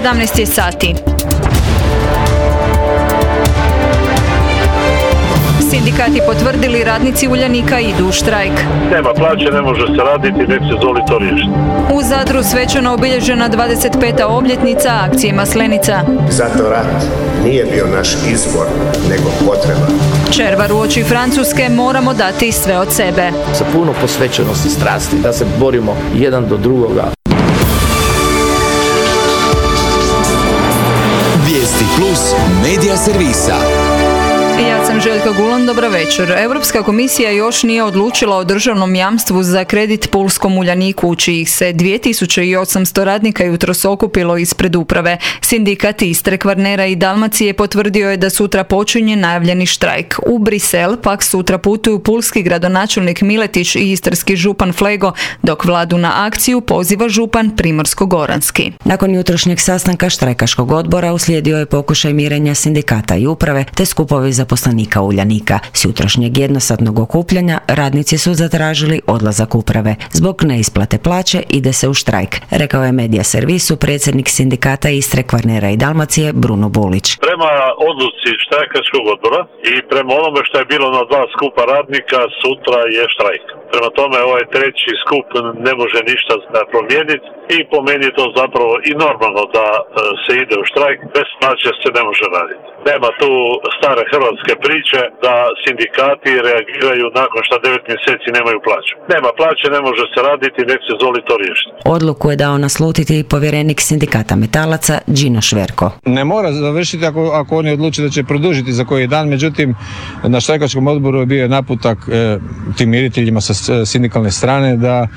17 sati. Sindikati potvrdili, radnici Uljanika idu u štrajk. Nema plaće, ne može se raditi, nek se Zoli to riješiti. U Zadru svečano obilježena 25. obljetnica akcije Maslenica. Zato rat nije bio naš izbor, nego potreba. Červar uoči Francuske, moramo dati sve od sebe. Sa puno posvećenosti strasti, da se borimo jedan do drugoga. Vijesti Plus Medija servisa. Ja sam Željka Gulan, dobro večer. Europska komisija još nije odlučila o državnom jamstvu za kredit pulskom Uljaniku, čijih se 2800 radnika jutros okupilo ispred uprave. Sindikat Istre, Kvarnera i Dalmacije potvrdio je da sutra počinje najavljeni štrajk. U Brisel pak sutra putuju pulski gradonačelnik Miletić i istarski župan Flego, dok vladu na akciju poziva župan Primorsko-goranski. Nakon jutrošnjeg sastanka štrajkaškog odbora uslijedio je pokušaj mirenja sindikata i uprave te skupovi zaposlenika Uljanika. S jutrošnjeg jednosatnog okupljanja radnici su zatražili odlazak uprave. Zbog neisplate plaće ide se u štrajk, rekao je Medija servisu predsjednik sindikata Istre, Kvarnera i Dalmacije Bruno Bulić. Prema odluci štrajkaškog odbora i prema onome što je bilo na 2 skupa radnika, sutra je štrajk. Prema tome ovaj treći skup ne može ništa promijeniti i po meni je to zapravo i normalno da se ide u štrajk, bez plaće se ne može raditi. Nema tu stare hrvatske priče da sindikati reagiraju nakon što 9 mjeseci nemaju plaću. Nema plaće, ne može se raditi, nek se Zoli to riješiti. Odluku je dao naslutiti povjerenik sindikata metalaca Đino Šverko. Ne mora završiti ako oni odluče da će produžiti za koji dan, međutim na štrajkaškom odboru je bio naputak tim miriteljima sa sindikalne strane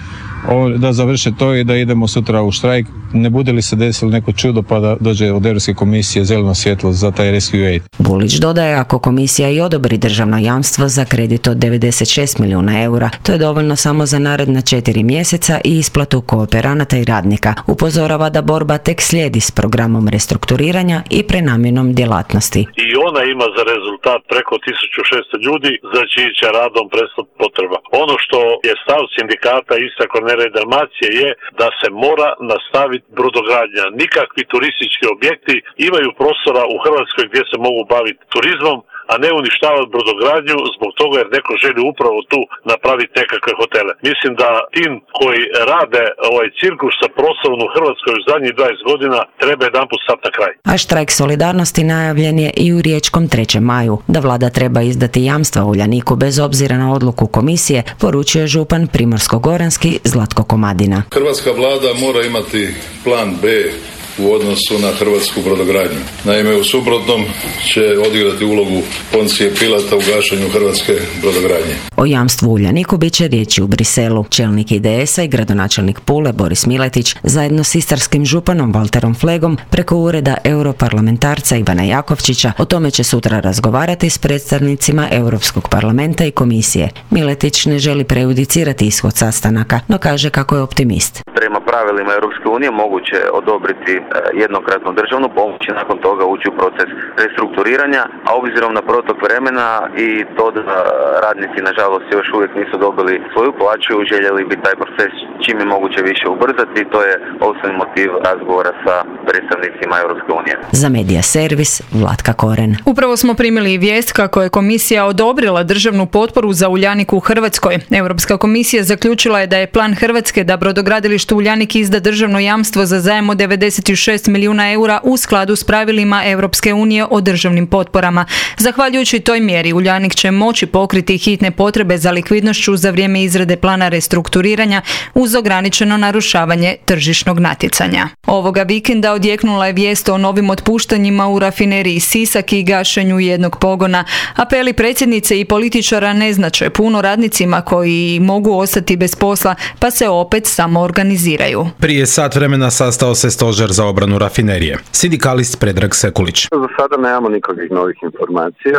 da završe to i da idemo sutra u štrajk. Ne bude li se desilo neko čudo pa da dođe od Europske komisije zeleno svjetlo za taj Rescue Aid. Bulić dodaje, ako komisija i odobri državno jamstvo za kredit od 96 milijuna eura, to je dovoljno samo za naredna 4 mjeseca i isplatu kooperanata i radnika. Upozorava da borba tek slijedi s programom restrukturiranja i prenamjenom djelatnosti. I ona ima za rezultat preko 1600 ljudi za čiji će radom prestati potreba. Ono što je stav sindikata Istre, Kvarnera i Dalmacije je da se mora nastaviti brodogradnja. Nikakvi turistički objekti imaju prostora u Hrvatskoj gdje se mogu baviti turizmom, a ne uništavati brodogradnju zbog toga jer neko želi upravo tu napraviti nekakve hotele. Mislim da tim koji rade ovaj cirkus sa prostorom u Hrvatskoj u zadnjih 20 godina treba jedanput stati na kraj. A štrajk solidarnosti najavljen je i u Riječkom 3. maju. Da vlada treba izdati jamstva Uljaniku bez obzira na odluku komisije, poručuje župan Primorsko-goranski Zlatko Komadina. Hrvatska vlada mora imati plan B u odnosu na hrvatsku brodogradnju. Naime, u suprotnom će odigrati ulogu Poncije Pilata u gašenju hrvatske brodogradnje. O jamstvu Uljaniku bit će riječi u Briselu. Čelnik IDS-a i gradonačelnik Pule Boris Miletić zajedno s istarskim županom Valterom Flegom preko ureda europarlamentarca Ivana Jakovčića o tome će sutra razgovarati s predstavnicima Europskog parlamenta i komisije. Miletić ne želi prejudicirati ishod sastanaka, no kaže kako je optimist. Prema pravilima Europske unije moguće odobriti jednokratnu državnu pomoć i nakon toga ući u proces restrukturiranja, a obzirom na protok vremena i to da radnici nažalost još uvijek nisu dobili svoju plaću, željeli bi taj proces čim je moguće više ubrzati. To je osnovni motiv razgovora sa predstavnicima Europske unije. Za Medija servis Vlatka Koren. Upravo smo primili vijest kako je komisija odobrila državnu potporu za Uljanik u Hrvatskoj. Europska komisija zaključila je da je plan Hrvatske da brodogradilištu Uljanik izda državno jamstvo za zajam od 96 milijuna eura u skladu s pravilima Europske unije o državnim potporama. Zahvaljujući toj mjeri Uljanik će moći pokriti hitne potrebe za likvidnošću za vrijeme izrade plana restrukturiranja uz ograničeno narušavanje tržišnog natjecanja. Ovoga vikenda odjeknula je vijest o novim otpuštanjima u rafineriji Sisak i gašenju jednog pogona. Apeli predsjednice i političara ne znače puno radnicima koji mogu ostati bez posla, pa se opet samo organiziraju. Prije sat vremena sastao se stožer za obranu rafinerije. Sindikalist Predrag Sekulić. Za sada nemamo nikakvih novih informacija.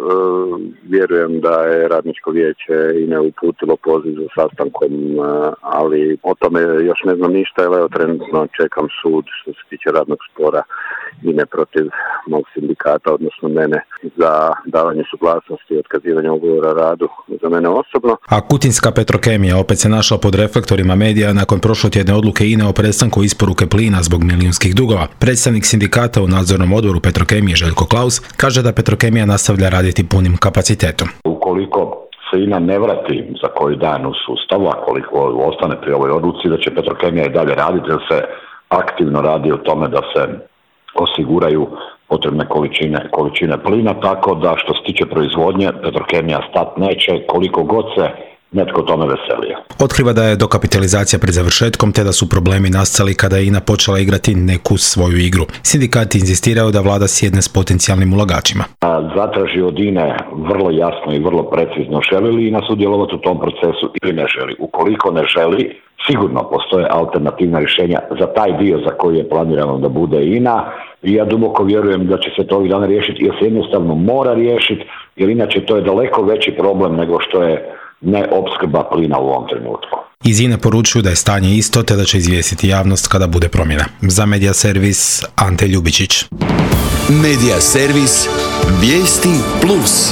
Vjerujem da je radničko vijeće i ne uputilo poziv za sastankom, ali o tome još ne znam ništa. Evo trenutno čekam sud što se tiče radnog spora i ne protiv mog sindikata, odnosno mene, za davanje suglasnosti i otkazivanje ugovora o radu za mene osobno. A Kutinska Petrokemija opet se našla pod reflektorima medija nakon prošlotjedne odluke INE o prestanku isporuke plina zbog $1 milijunskih dugova. Predstavnik sindikata u nadzornom odboru Petrokemije Željko Klaus kaže da Petrokemija nastavlja raditi punim kapacitetom. Ukoliko se INA ne vrati za koji dan u sustavu, a koliko ostane pri ovoj odluci, da će Petrokemija i dalje raditi, da se aktivno radi o tome da se osiguraju potrebne količine plina, tako da što se tiče proizvodnje, Petrokemija stat neće, koliko god se netko tome veselio. Otkriva da je dokapitalizacija pred završetkom, te da su problemi nastali kada je INA počela igrati neku svoju igru. Sindikati inzistiraju da vlada sjedne s potencijalnim ulagačima. Zatraži od INA vrlo jasno i vrlo precizno želi li INA sudjelovati u tom procesu ili ne želi. Ukoliko ne želi, sigurno postoje alternativna rješenja za taj dio za koji je planirano da bude INA i ja duboko vjerujem da će se to ovih dana riješiti jer se jednostavno mora riješiti, jer inače to je daleko veći problem nego što je neopskrba plina u ovom trenutku. Iz INA poručuju da je stanje isto te da će izvijestiti javnost kada bude promjena. Za Medija servis Ante Ljubičić. Medija servis Vijesti Plus.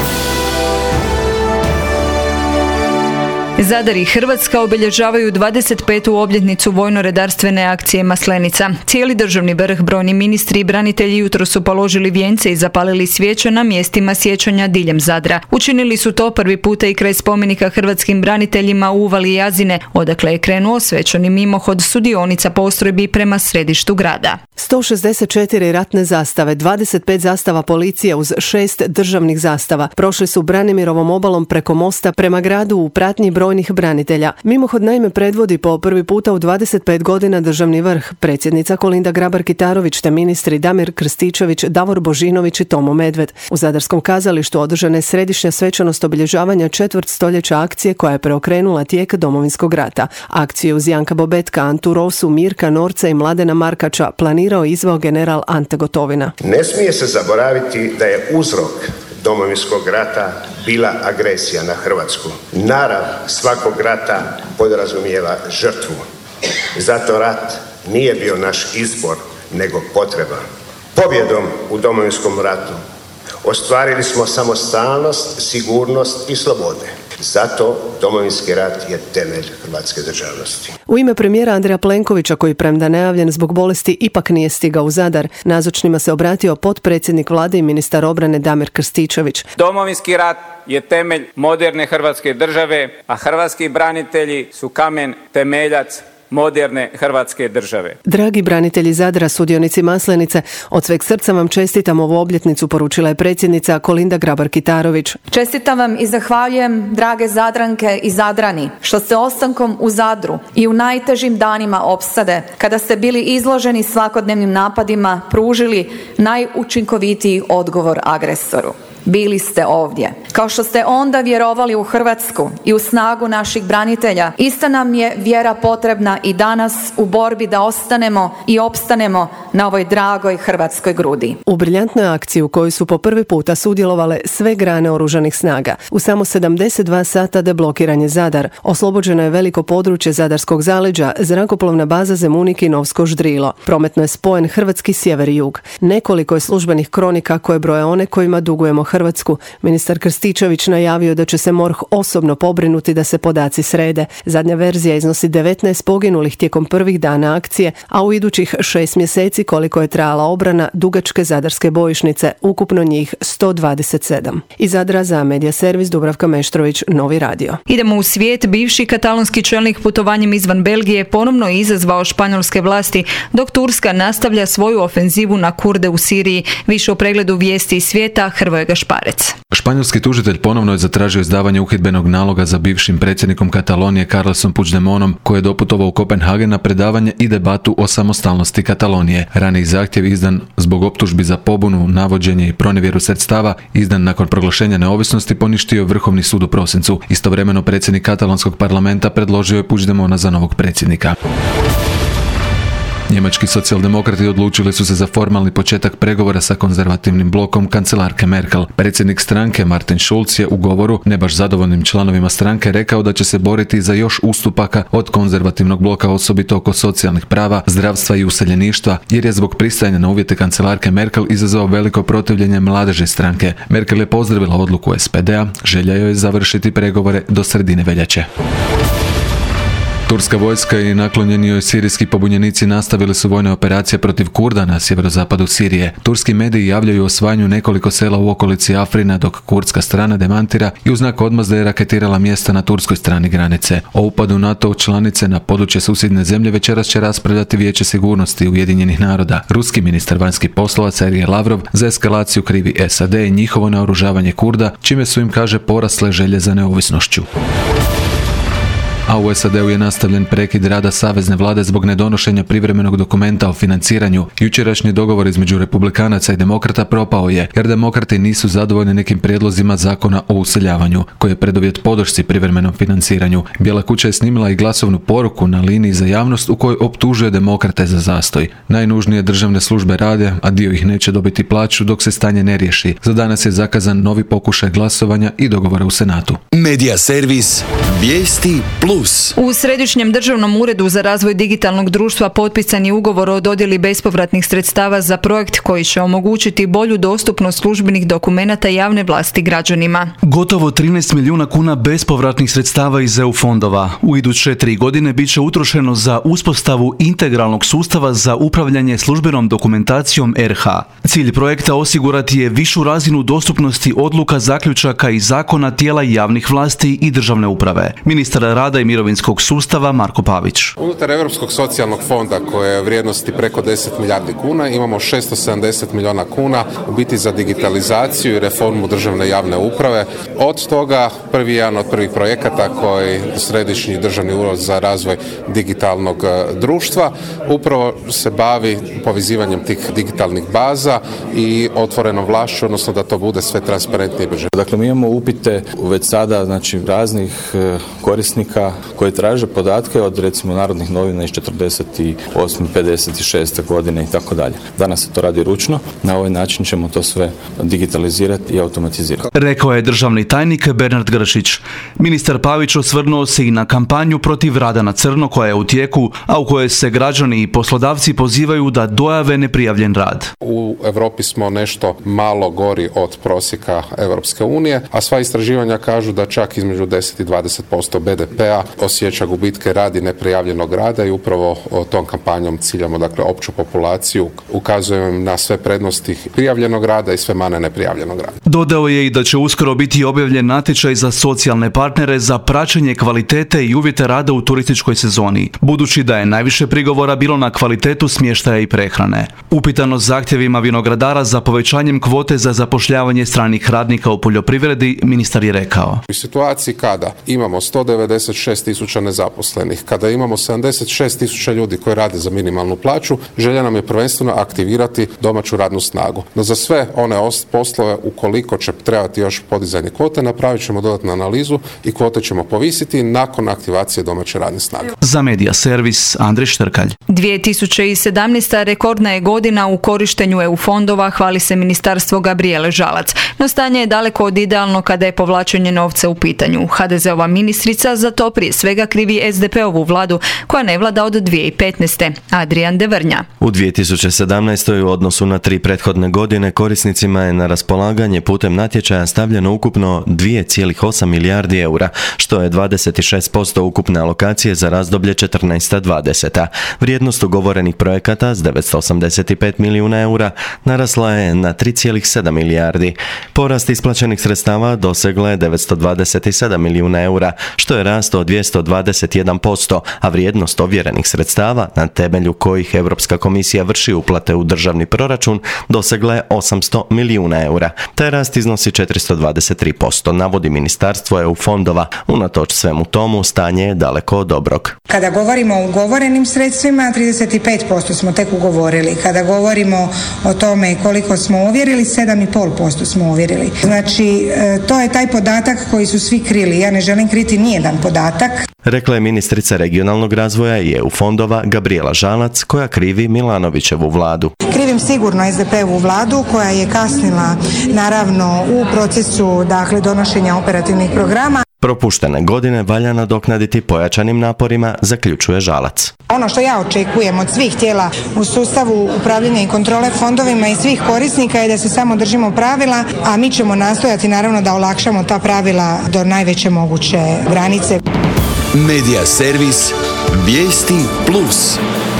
Zadar i Hrvatska obilježavaju 25. obljetnicu vojno-redarstvene akcije Maslenica. Cijeli državni vrh, brojni ministri i branitelji jutro su položili vijence i zapalili svijeće na mjestima sjećanja diljem Zadra. Učinili su to prvi puta i kraj spomenika hrvatskim braniteljima u Uvali Jazine, odakle je krenuo svečani mimohod sudionica postrojbi prema središtu grada. 164 ratne zastave, 25 zastava policije uz 6 državnih zastava prošli su Branimirovom obalom preko mosta prema gradu u pratnji brojnih branitelja. Mimohod naime predvodi po prvi puta u 25 godina državni vrh, predsjednica Kolinda Grabar-Kitarović te ministri Damir Krstičević, Davor Božinović i Tomo Medved. U Zadarskom kazalištu održana je središnja svečanost obilježavanja četvrt stoljeća akcije koja je preokrenula tijek Domovinskog rata. Akciju uz Janka Bobetka, Antu Rosu, Mirka Norca i Mladena Markača planirao i izveo general Ante Gotovina. Ne smije se zaboraviti da je uzrok Domovinskog rata bila agresija na Hrvatsku. Narav svakog rata podrazumijeva žrtvu. Zato rat nije bio naš izbor, nego potreba. Pobjedom u Domovinskom ratu ostvarili smo samostalnost, sigurnost i slobode. Zato Domovinski rat je temelj hrvatske državnosti. U ime premijera Andreja Plenkovića, koji premda najavljen zbog bolesti ipak nije stigao u Zadar, nazočnima se obratio potpredsjednik vlade i ministar obrane Damir Krstičević. Domovinski rat je temelj moderne hrvatske države, a hrvatski branitelji su kamen temeljac moderne hrvatske države. Dragi branitelji Zadra, sudionici Maslenice, od sveg srca vam čestitam ovu obljetnicu, poručila je predsjednica Kolinda Grabar-Kitarović. Čestitam vam i zahvaljujem, drage Zadranke i Zadrani, što ste ostankom u Zadru i u najtežim danima opsade, kada ste bili izloženi svakodnevnim napadima, pružili najučinkovitiji odgovor agresoru. Bili ste ovdje. Kao što ste onda vjerovali u Hrvatsku i u snagu naših branitelja, ista nam je vjera potrebna i danas u borbi da ostanemo i opstanemo na ovoj dragoj hrvatskoj grudi. U briljantnoj akciji u kojoj su po prvi puta sudjelovale sve grane oružanih snaga. U samo 72 sata deblokiran je Zadar. Oslobođeno je veliko područje Zadarskog zaleđa, zrakoplovna baza Zemunik i Novsko Ždrilo. Prometno je spojen hrvatski sjever i jug. Nekoliko je službenih kronika koje broje one kojima dugujemo Hrvatsku. Ministar Krstičević najavio da će se MORH osobno pobrinuti da se podaci srede. Zadnja verzija iznosi 19 poginulih tijekom prvih dana akcije, a u idućih 6 mjeseci koliko je trajala obrana dugačke zadarske bojišnice, ukupno njih 127. Iz Zadra za Medija servis Dubravka Meštrović, Novi radio. Idemo u svijet. Bivši katalonski čelnik putovanjem izvan Belgije ponovno je izazvao španjolske vlasti, dok Turska nastavlja svoju ofenzivu na Kurde u Siriji. Više o pregledu vijesti iz svijeta, Hrvoje Gašparec. Španjolski tužitelj ponovno je zatražio izdavanje uhidbenog naloga za bivšim predsjednikom Katalonije Carlesom Puigdemontom, koji je doputovao u Kopenhagen na predavanje i debatu o samostalnosti Katalonije. Raniji zahtjev izdan zbog optužbi za pobunu, navođenje i pronevjeru sredstava, izdan nakon proglašenja neovisnosti, poništio je Vrhovni sud u prosincu. Istovremeno predsjednik katalonskog parlamenta predložio je Puigdemona za novog predsjednika. Njemački socijaldemokrati odlučili su se za formalni početak pregovora sa konzervativnim blokom kancelarke Merkel. Predsjednik stranke Martin Schulz je u govoru ne baš zadovoljnim članovima stranke rekao da će se boriti za još ustupaka od konzervativnog bloka, osobito oko socijalnih prava, zdravstva i useljeništva, jer je zbog pristajanja na uvjete kancelarke Merkel izazvao veliko protivljenje mladeži stranke. Merkel je pozdravila odluku SPD-a, želja joj je završiti pregovore do sredine veljače. Turska vojska i naklonjeni joj sirijski pobunjenici nastavili su vojne operacije protiv Kurda na sjeverozapadu Sirije. Turski mediji javljaju o osvajanju nekoliko sela u okolici Afrina, dok kurdska strana demantira i u znak odmazde je raketirala mjesta na turskoj strani granice. O upadu NATO u članice na područje susjedne zemlje večeras će raspravljati Vijeće sigurnosti Ujedinjenih naroda. Ruski ministar vanjskih poslova Sergej Lavrov za eskalaciju krivi SAD i njihovo naoružavanje Kurda, čime su im, kaže, porasle želje za neovisnošću. A u SAD-u je nastavljen prekid rada savezne vlade zbog nedonošenja privremenog dokumenta o financiranju. Jučerašnji dogovor između republikanaca i demokrata propao je, jer demokrati nisu zadovoljni nekim prijedlozima zakona o useljavanju, koji je preduvjet podršci privremenom financiranju. Bijela kuća je snimila i glasovnu poruku na liniji za javnost u kojoj optužuje demokrate za zastoj. Najnužnije državne službe rade, a dio ih neće dobiti plaću dok se stanje ne riješi. Za danas je zakazan novi pokušaj glasovanja i dogovora u Senatu. Medija servis Vijesti Plus. U Središnjem državnom uredu za razvoj digitalnog društva potpisan je ugovor o dodjeli bespovratnih sredstava za projekt koji će omogućiti bolju dostupnost službenih dokumenata javne vlasti građanima. Gotovo 13 milijuna kuna bespovratnih sredstava iz EU fondova u iduće 3 godine bit će utrošeno za uspostavu integralnog sustava za upravljanje službenom dokumentacijom RH. Cilj projekta osigurati je višu razinu dostupnosti odluka, zaključaka i zakona tijela javnih vlasti i državne uprave. Ministar rada i mirovinskog sustava Marko Pavić. Unutar Europskog socijalnog fonda koje je vrijednosti preko 10 milijardi kuna imamo 670 milijuna kuna u biti za digitalizaciju i reformu državne javne uprave. Od toga jedan od prvih projekata koji Središnji državni ured za razvoj digitalnog društva upravo se bavi povezivanjem tih digitalnih baza i otvorenom vlašću, odnosno da to bude sve transparentnije i brže. Dakle, mi imamo upite već sada, znači, raznih korisnika koji traže podatke od, recimo, Narodnih novina iz 48. 56. godine i tako dalje. Danas se to radi ručno, na ovaj način ćemo to sve digitalizirati i automatizirati. Rekao je državni tajnik Bernard Gršić. Ministar Pavić osvrnuo se i na kampanju protiv rada na crno koja je u tijeku, a u kojoj se građani i poslodavci pozivaju da dojave neprijavljen rad. U Europi smo nešto malo gori od prosjeka Europske unije, a sva istraživanja kažu da čak između 10 i 20% BDP-a osjeća gubitke radi neprijavljenog rada i upravo tom kampanjom ciljamo, dakle, opću populaciju, ukazujemo im na sve prednosti prijavljenog rada i sve mane neprijavljenog rada. Dodao je i da će uskoro biti objavljen natječaj za socijalne partnere za praćenje kvalitete i uvjete rada u turističkoj sezoni, budući da je najviše prigovora bilo na kvalitetu smještaja i prehrane. Upitano zahtjevima vinogradara za povećanjem kvote za zapošljavanje stranih radnika u poljoprivredi, ministar je rekao: U situaciji kada imamo 196 tisuća nezaposlenih, kada imamo 76 tisuća ljudi koji rade za minimalnu plaću, želja nam je prvenstveno aktivirati domaću radnu snagu. No za sve one poslove, ukoliko će trebati još podizanje kvote, napravit ćemo dodatnu analizu i kvote ćemo povisiti nakon aktivacije domaće radne snage. Za Medija servis Andrej Štrkalj. 2017. rekordna je godina u korištenju EU fondova, hvali se ministarstvo Gabrijele Žalac. No stanje je daleko od idealno kada je povlačenje novca u pitanju. HDZ-ova ministrica za to prije svega krivi SDP-ovu vladu koja ne vlada od 2015. Adrian Devrnja. U 2017. u odnosu na 3 prethodne godine korisnicima je na raspolaganje putem natječaja stavljeno ukupno 2,8 milijardi eura, što je 26% ukupne alokacije za razdoblje 14-20. Vrijednost ugovorenih projekata s 985 milijuna eura narasla je na 3,7 milijardi. Porast isplaćenih sredstava dosegla je 927 milijuna eura, što je rast od 221%, a vrijednost ovjerenih sredstava na temelju kojih Europska komisija vrši uplate u državni proračun dosegla je 800 milijuna eura. Taj rast iznosi 423%, navodi Ministarstvo EU fondova. Unatoč svemu tomu, stanje je daleko od dobrog. Kada govorimo o ugovorenim sredstvima, 35% smo tek ugovorili. Kada govorimo o tome koliko smo ovjerili, 7,5% smo ovjerili. Znači, to je taj podatak koji su svi krili. Ja ne želim kriti nijedan podatak. Rekla je ministrica regionalnog razvoja i EU fondova Gabrijela Žalac, koja krivi Milanovićevu vladu. Krivim sigurno SDP-ovu vladu koja je kasnila naravno u procesu, dakle, donošenja operativnih programa. Propuštene godine valja nadoknaditi pojačanim naporima, zaključuje Žalac. Ono što ja očekujem od svih tijela u sustavu upravljanja i kontrole fondovima i svih korisnika je da se samo držimo pravila, a mi ćemo nastojati naravno da olakšamo ta pravila do najveće moguće granice. Medija servis Vijesti plus.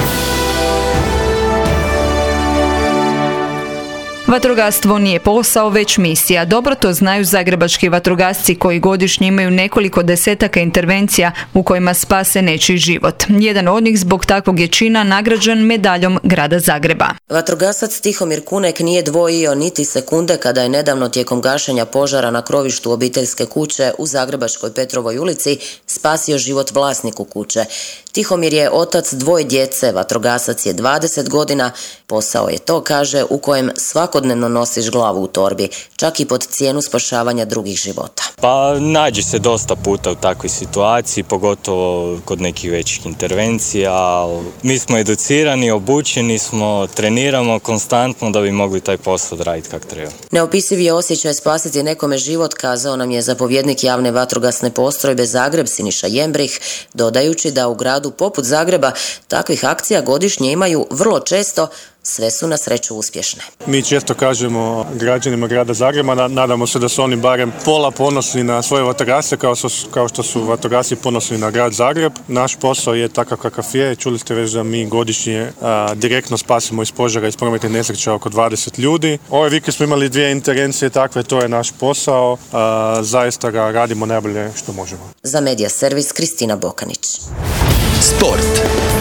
Vatrogastvo nije posao, već misija. Dobro to znaju zagrebački vatrogasci koji godišnje imaju nekoliko desetaka intervencija u kojima spase nečiji život. Jedan od njih zbog takvog je čina nagrađen medaljom grada Zagreba. Vatrogasac Tihomir Kunek nije dvojio niti sekunde kada je nedavno tijekom gašenja požara na krovištu obiteljske kuće u zagrebačkoj Petrovoj ulici spasio život vlasniku kuće. Tihomir je otac dvoje djece, vatrogasac je 20 godina, posao je to, kaže, u kojem svakodnevno nosiš glavu u torbi, čak i pod cijenu spašavanja drugih života. Pa nađe se dosta puta u takvoj situaciji, pogotovo kod nekih većih intervencija. Mi smo educirani, obučeni smo, treniramo konstantno da bi mogli taj posao raditi kako treba. Neopisiv je osjećaj spasiti nekome život, kazao nam je zapovjednik javne vatrogasne postrojbe Zagreb Siniša Jembrih, dodajući da u gradu poput Zagreba takvih akcija godišnje imaju vrlo često, sve su na sreću uspješne. Mi često kažemo građanima grada Zagreba, nadamo se da su oni barem pola ponosni na svoje vatrogasce kao što su vatrogasci ponosni na grad Zagreb. Naš posao je takav kakav je. Čuli ste već da mi godišnje direktno spasimo iz požara, iz prometnih nesreća oko 20 ljudi. Ove vikend smo imali 2 intervencije takve, to je naš posao. Zaista ga radimo najbolje što možemo. Za Medija servis Kristina Bokanić. Sport.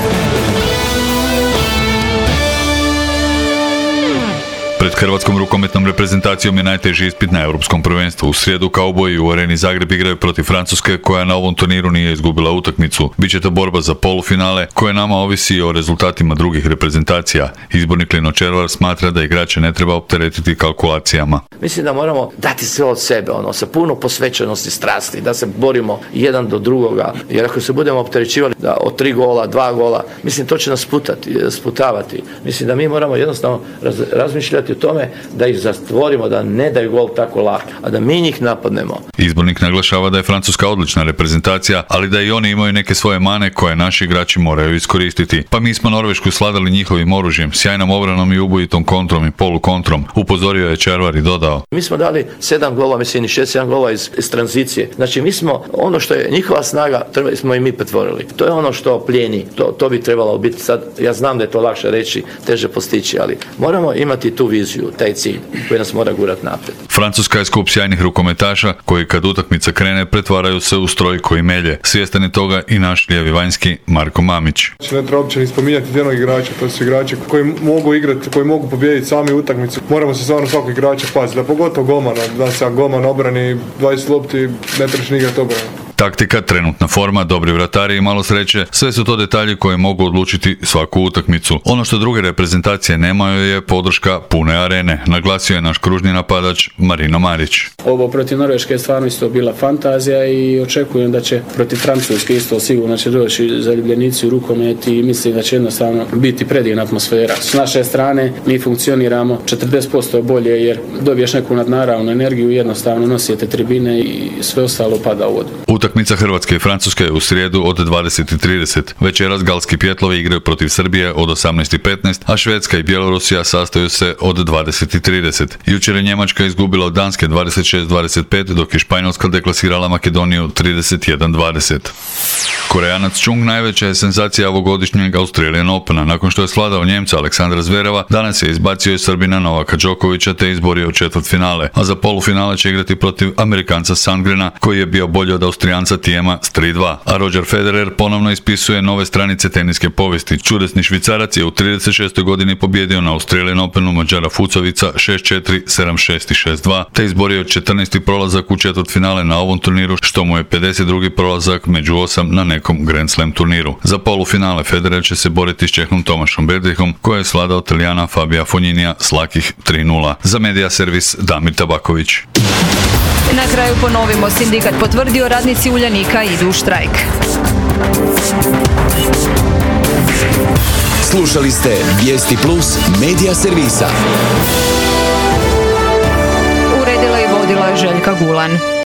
Pred hrvatskom rukometnom reprezentacijom je najteži ispit na europskom prvenstvu. U srijedu kauboji u Areni Zagreb igraju protiv Francuske, koja na ovom turniru nije izgubila utakmicu. Biće to borba za polufinale, koja nama ovisi o rezultatima drugih reprezentacija. Izbornik Lino Červar smatra da igrače ne treba opteretiti kalkulacijama. Mislim da moramo dati sve od sebe, sa puno posvećenosti, strasti, da se borimo jedan do drugoga. Jer ako se budemo opterećivali da od 3 gola, 2 gola, mislim to će nas sputavati. Mislim da mi moramo jednostavno razmišljati o tome da ih zatvorimo, da ne daju gol tako lako, a da mi njih napadnemo. Izbornik naglašava da je Francuska odlična reprezentacija, ali da i oni imaju neke svoje mane koje naši igrači moraju iskoristiti. Pa mi smo Norvešku sladali njihovim oružjem, sjajnom obranom i ubojitom kontrom i polukontrom, upozorio je Červar i dodao. Mi smo dali 7 golova, mislim 6-7 golova iz tranzicije. Znači mi smo ono što je njihova snaga, smo i mi pretvorili. To je ono što plijeni, to bi trebalo biti sad. Ja znam da je to lakše reći, teže postići, ali moramo imati tu viziju, taj cilj koji nas mora gurati naprijed. Francuska je skup sjajnih rukometaša koji kad utakmica krene pretvaraju se u stroj koji melje. Svjestan je toga i naš lijevi vanjski Marko Mamić. Ne treba uopće ni spominjati jednog igrača, to su igrači koji mogu igrati, koji mogu pobijediti sami utakmicu. Moramo se stvarno svakog igrača paziti, da pogotovo golmana, da se golman obrani 20 lopti, ne trebaš ni igrati obranu. Taktika, trenutna forma, dobri vratari i malo sreće, sve su to detalji koji mogu odlučiti svaku utakmicu. Ono što druge reprezentacije nemaju je podrška pune arene, naglasio je naš kružni napadač Marino Marić. Ovo protiv Norveške je stvarno isto bila fantazija i očekujem da će protiv Francuske isto sigurno će doći zaljubljenici u rukomet i mislim da će jednostavno biti predivna atmosfera. S naše strane mi funkcioniramo 40% bolje jer dobiješ neku nadnaravnu energiju i jednostavno nosite tribine i sve ostalo pada u vodu. Utakmica Hrvatske i Francuske je u srijedu od 20:30. Večeras galski pjetlovi igraju protiv Srbije od 18:15, a Švedska i Bjelorusija sastaju se od 20:30. Jučer je Njemačka izgubila od Danske 26-25, dok je Španjolska deklasirala Makedoniju 31-20. Korejanac Chung najveća je senzacija ovogodišnjeg Australian Opena. Nakon što je svladao Njemca Aleksandra Zvereva, danas je izbacio i Srbina Novaka Đokovića te izborio četvrtfinale, a za polufinale će igrati protiv Amerikanca Sandgrena, koji je bio bolji od Austrijanca Tiema s 3-2. A Roger Federer ponovno ispisuje nove stranice teniske povijesti. Čudesni Švicarac je u 36. godini pobjedio na Australian Openu Mađara Fucovica 6-4, 7-6 i 6-2, te izborio 14. prolazak u četvrtfinale na ovom turniru, što mu je 52. prolazak među 8 na nekom Grand Slam turniru. Za polufinale Federer će se boriti s Čehom Tomašom Berdihom, koji je svladao Talijana Fabija Fogninija s lakih 3-0. Za Medija servis Damir Tabaković. Na kraju ponovimo, sindikat potvrdio, radnici Uljanika idu u štrajk. Slušali ste Vijesti Plus Medija servisa. Uredila i vodila Željka Gulan.